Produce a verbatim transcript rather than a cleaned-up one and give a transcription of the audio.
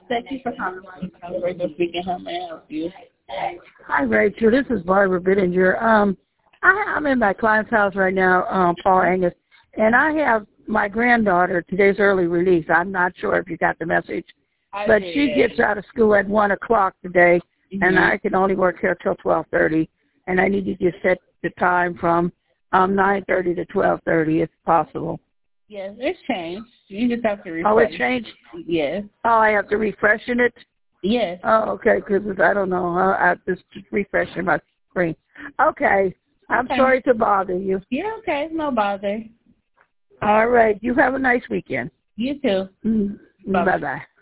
Thank you for calling. Rachel speaking. How may I help you? Hi, Rachel. This is Barbara Bittinger. Um, I, I'm in my client's house right now, um, Paul Angus, and I have my granddaughter. Today's early release. I'm not sure if you got the message, I but did. she gets out of school at one o'clock today, Mm-hmm. and I can only work here till twelve thirty, and I need to just set the time from um, nine thirty to twelve thirty if possible. Yes, it's changed. You just have to refresh. Oh, it changed? Yes. Oh, I have to refresh it? Yes. Oh, okay, because I don't know. I, I just refreshing my screen. Okay. I'm Okay. sorry to bother you. Yeah, okay. No bother. All right. You have a nice weekend. You too. Mm, bye-bye.